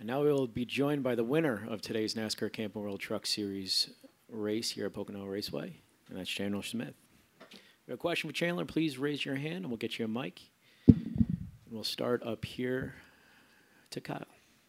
And now we'll be joined by the winner of today's NASCAR Camping World Truck Series race here at Pocono Raceway, and that's Chandler Smith. If you have a question for Chandler, please raise your hand and we'll get you a mic. We'll start up here to Kyle.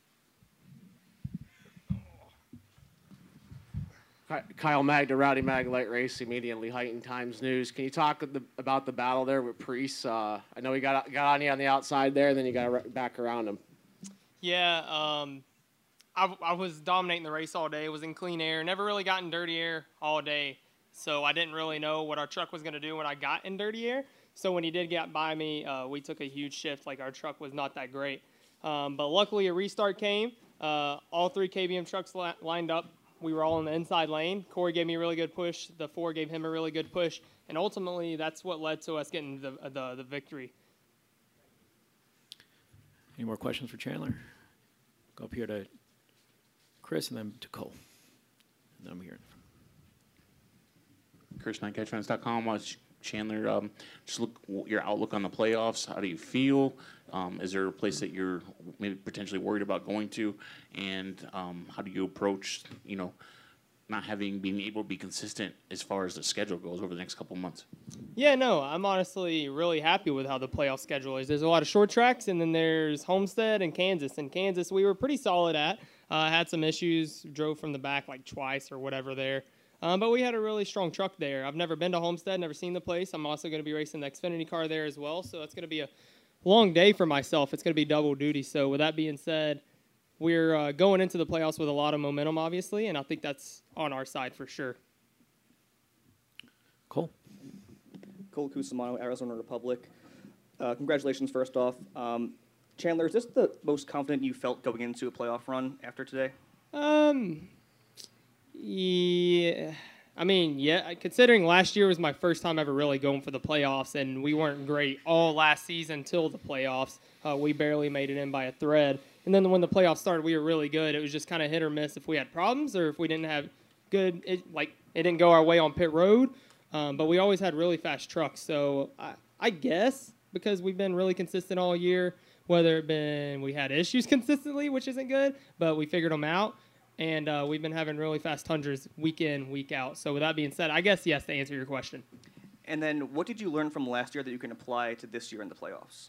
Kyle Magda, Rowdy Mag Light Racing, Media and Lehighton Times News. Can you talk about the battle there with Preece? I know he got on you on the outside there, and then you got back around him. Yeah, I was dominating the race all day. It was in clean air. Never really got in dirty air all day, so I didn't really know what our truck was going to do when I got in dirty air. So when he did get by me, we took a huge shift. Like, our truck was not that great. But luckily, a restart came. All three KBM trucks lined up. We were all in the inside lane. Corey gave me a really good push. The 4 gave him a really good push. And ultimately, that's what led to us getting the victory. Any more questions for Chandler? Go up here to Chris and then to Cole. And then I'm here. Chris, NightCatchFans.com. Chandler, just look your outlook on the playoffs. How do you feel? Is there a place that you're maybe potentially worried about going to? And how do you approach, not being able to be consistent as far as the schedule goes over the next couple of months? Yeah, no, I'm honestly really happy with how the playoff schedule is. There's a lot of short tracks, and then there's Homestead and Kansas. And Kansas, we were pretty solid at. Had some issues, drove from the back like twice or whatever there. But we had a really strong truck there. I've never been to Homestead, never seen the place. I'm also going to be racing the Xfinity car there as well, so it's going to be a long day for myself. It's going to be double duty. So with that being said, we're going into the playoffs with a lot of momentum, obviously, and I think that's on our side for sure. Cole. Cole Cusimano, Arizona Republic. Congratulations, first off. Chandler, is this the most confident you felt going into a playoff run after today? Yeah. Yeah, considering last year was my first time ever really going for the playoffs, and we weren't great all last season till the playoffs. We barely made it in by a thread. And then when the playoffs started, we were really good. It was just kind of hit or miss if we had problems or if we didn't have good, it didn't go our way on pit road. But we always had really fast trucks. So I guess because we've been really consistent all year, whether it been we had issues consistently, which isn't good, but we figured them out. And we've been having really fast tundras week in, week out. So with that being said, I guess yes to answer your question. And then what did you learn from last year that you can apply to this year in the playoffs?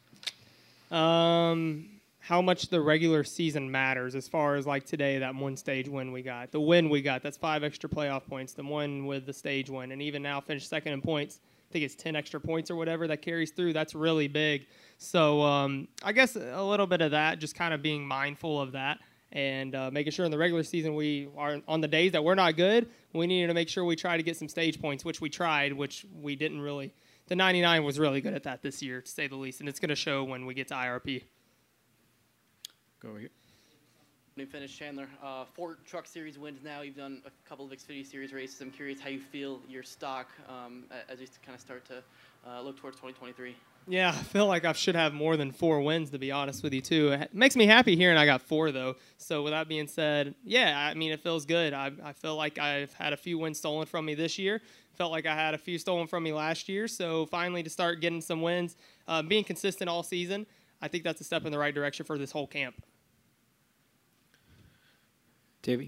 How much the regular season matters as far as like today, that one stage win we got. The win we got, that's 5 extra playoff points. The one with the stage win. And even now finished second in points. I think it's 10 extra points or whatever that carries through. That's really big. So I guess a little bit of that, just kind of being mindful of that. And making sure in the regular season we are on the days that we're not good, we needed to make sure we try to get some stage points, which we tried, which we didn't really. The 99 was really good at that this year, to say the least, and it's going to show when we get to IRP. Go over here. When you finish, Chandler, 4 Truck Series wins now. You've done a couple of Xfinity Series races. I'm curious how you feel your stock as you kind of start to look towards 2023. Yeah, I feel like I should have more than 4 wins, to be honest with you, too. It makes me happy hearing I got 4, though. So with that being said, yeah, it feels good. I feel like I've had a few wins stolen from me this year. Felt like I had a few stolen from me last year. So finally to start getting some wins, being consistent all season, I think that's a step in the right direction for this whole camp. Davey.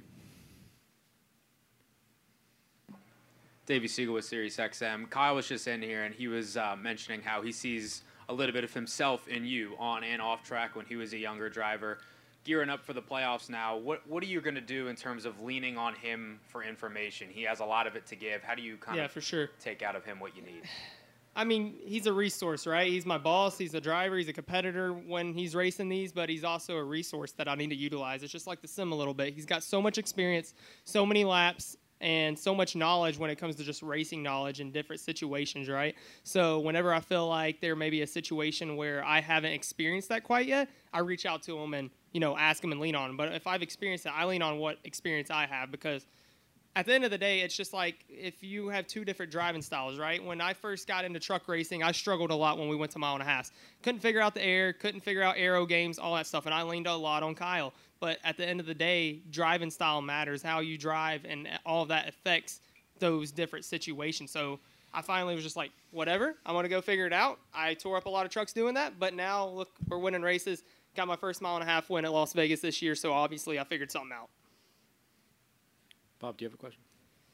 Davey Siegel with SiriusXM. Kyle was just in here, and he was mentioning how he sees a little bit of himself in you on and off track when he was a younger driver. Gearing up for the playoffs now, what are you going to do in terms of leaning on him for information? He has a lot of it to give. How do you kind of for sure take out of him what you need? He's a resource, right? He's my boss. He's a driver. He's a competitor when he's racing these, but he's also a resource that I need to utilize. It's just like the sim a little bit. He's got so much experience, so many laps, and so much knowledge when it comes to just racing knowledge in different situations, right? So whenever I feel like there may be a situation where I haven't experienced that quite yet, I reach out to him and, ask him and lean on him. But if I've experienced it, I lean on what experience I have, because at the end of the day, it's just like if you have 2 different driving styles, right? When I first got into truck racing, I struggled a lot when we went to mile and a half. Couldn't figure out the air, couldn't figure out aero games, all that stuff, and I leaned a lot on Kyle. But at the end of the day, driving style matters. How you drive and all of that affects those different situations. So I finally was just like, whatever, I'm going to go figure it out. I tore up a lot of trucks doing that, but now, look, we're winning races. got my first mile and a half win at Las Vegas this year, so obviously I figured something out. Bob, do you have a question?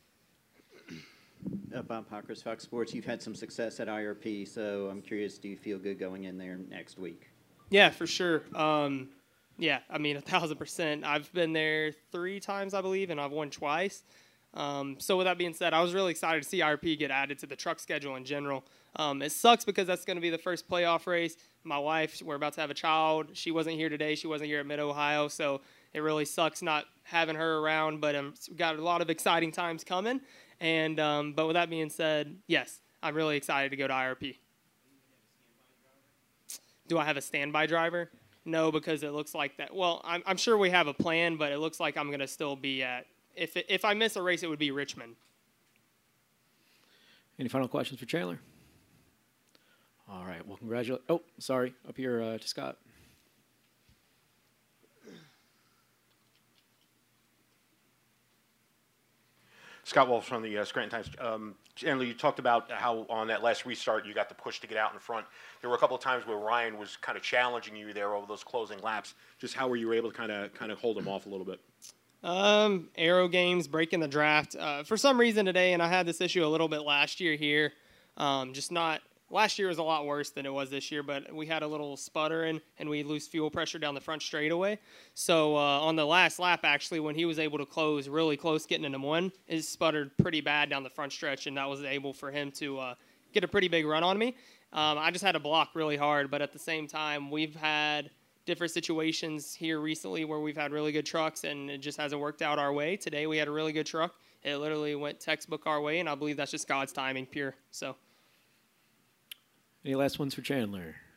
Bob Pockers, Fox Sports. You've had some success at IRP, so I'm curious, do you feel good going in there next week? Yeah, for sure. Yeah, I mean, 1,000%. I've been there 3 times, I believe, and I've won twice. So with that being said, I was really excited to see IRP get added to the truck schedule in general. It sucks because that's going to be the first playoff race. My wife, we're about to have a child. She wasn't here today. She wasn't here at Mid-Ohio, so it really sucks not having her around. But we've got a lot of exciting times coming. And but with that being said, yes, I'm really excited to go to IRP. Do I have a standby driver? No, because it looks like that. Well, I'm sure we have a plan, but it looks like I'm going to still be at. If I miss a race, it would be Richmond. Any final questions for Chandler? All right. Well, congratulations. Oh, sorry. Up here to Scott. Scott Wolf from the Scranton Times. Chandler, you talked about how on that last restart you got the push to get out in front. There were a couple of times where Ryan was kind of challenging you there over those closing laps. Just how were you able to kind of hold him off a little bit? Aero games, breaking the draft. For some reason today, and I had this issue a little bit last year here, last year was a lot worse than it was this year, but we had a little sputtering and we lose fuel pressure down the front straightaway. So on the last lap, actually, when he was able to close really close, getting into one, it sputtered pretty bad down the front stretch, and that was able for him to get a pretty big run on me. I just had to block really hard, but at the same time, we've had different situations here recently where we've had really good trucks, and it just hasn't worked out our way. Today we had a really good truck. It literally went textbook our way, and I believe that's just God's timing, pure. So. Any last ones for Chandler?